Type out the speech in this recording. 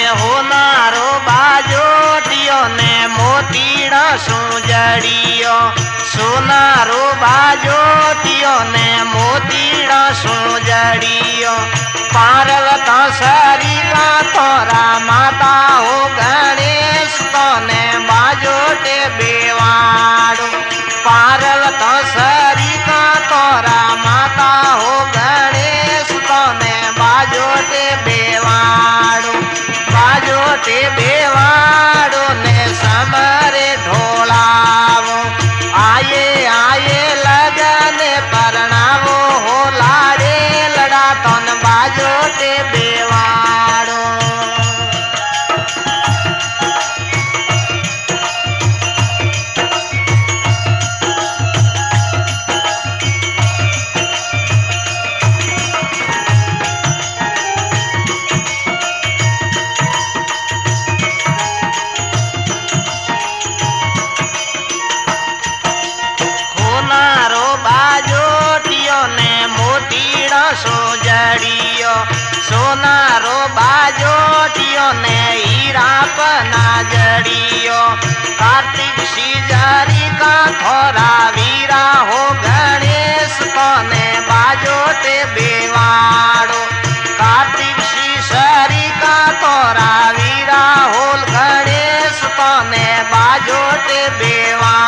होनारो बाजोटियो ने मोतीड़ा सुजड़ियो सोनारो बाजोटियो ने मोतीड़ा सुजड़ियो पार्वता सरी का तोरा माता हो गणेश तो ने बाजोटे बेवाड़ो पार्वता सरी का तोरा माता हो गणेश तो ने बाजोटे बेवाड़ो ने समरे ढोलावो आये आये लगन परणावो हो लाड़े लड़ा तन बाजोटे बेवाड़ो। सोनारो बाजोटियो ने हीरा पना जड़ियो कार्तिक सीजरी का थोरा वीरा हो गणेश को ने बाजोटे बेवाड़ो कार्तिक सीजरी का थोरा वीरा हो गणेश को ने बाजोटे बेवाड़ो।